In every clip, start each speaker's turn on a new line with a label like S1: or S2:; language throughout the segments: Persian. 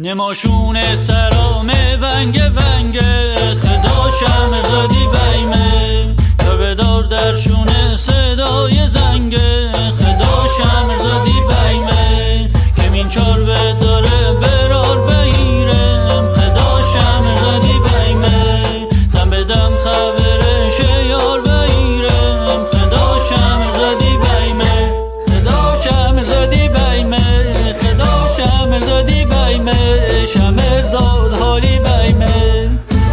S1: نماشون سرام ونگ ونگ خدا شمرزادی بیمه تا بدار درشون صدای زنگ خدا شمرزادی بیمه که این چار داره برار بگیرم خدا شمرزادی بیمه دم به دم خبرش یار بگیرم خدا شمرزادی بیمه خدا شمرزادی بیمه خدا شمرزادی بیمه شمرزاد حالی بیمه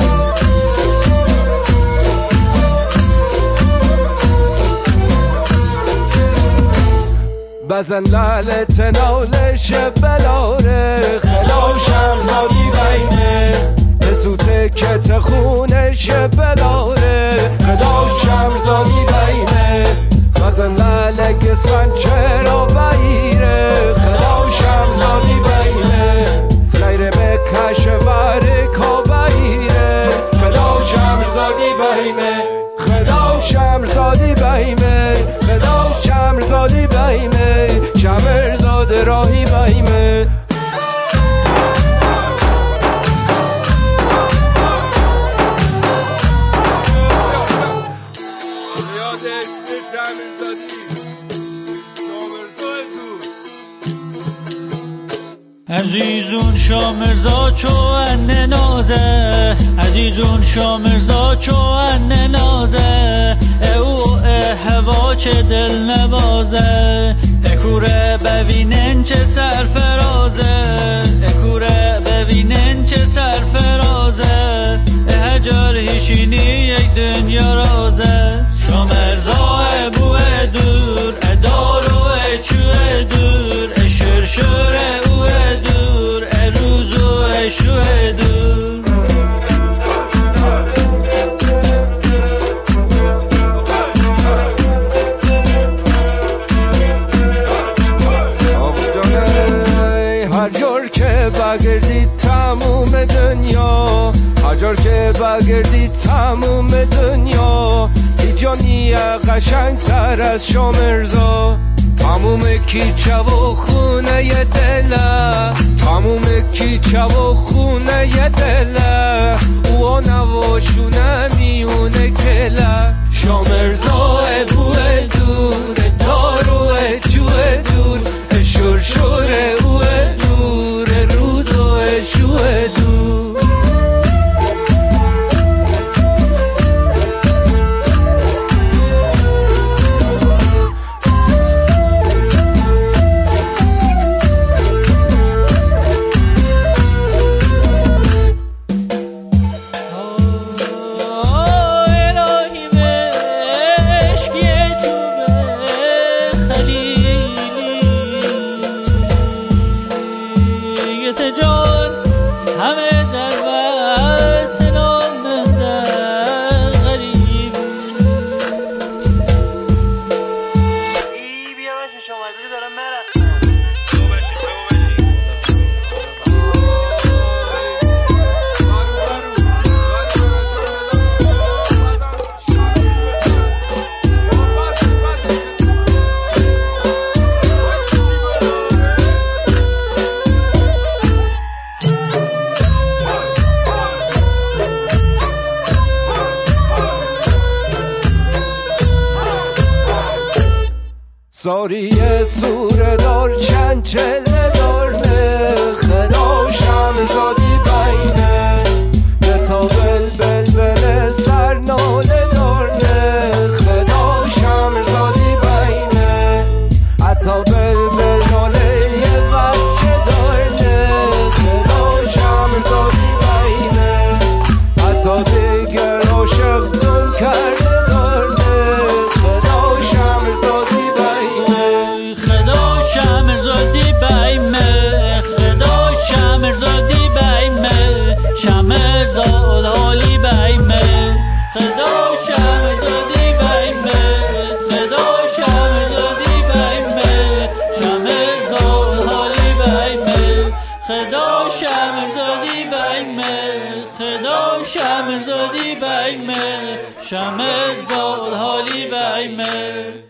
S2: بزن لالت نالش بلاره خدا شمرزادی بیمه بزوته کت خونش بلاره خدا شمرزادی بیمه بزن لالک سنچه را بگیره خدا شمرزادی بیمه غیر بکش ورکا بگیره خدا شمرزادی بیمه خدا شمرزادی بیمه خدا شمرزادی بیمه شمرزاد راهی بیمه
S1: عزیزون شامرزا چون نازه عزیزون شامرزا چون نازه او هوا چه دل نوازه اکوره ببینن چه سرفرازه اکوره ببینن چه سرفرازه هجر هیشینی یک دنیا رازه شامرزا بوه دور ادار و چوه دور اشرشور شوه دور
S2: هر جور که بگردی تموم دنیا هر جور که بگردی تموم دنیا هیچ جانی قشنگ تر از شامرزا تموم کیچه و خونه دله تموم کیچه و خونه دله او نواشونه میونه کله شامرزا بوه دور دارو جوه دور شرشور او دور روز و شوه دور
S1: جان همه در وطن آمدن غریب بیا بشه شما دارم مرد
S2: ساری سوره دار چنچله دارنه خدا شمرزادی بیمه به تا بلبل سرناله دارنه خدا شمرزادی بیمه حتی بلبل ناله یه بچه دارنه خدا شمرزادی بیمه حتی دیگر عاشق گم کرده دارنه خدا شمرزادی شمرزادی بیمه خدا شمرزادی بیمه شمرزاد حالی بیمه خدا شمرزادی بیمه خدا شمرزادی بیمه شمرزاد حالی بیمه خدا شمرزادی بیمه خدا شمرزادی بیمه شمرزاد حالی بیمه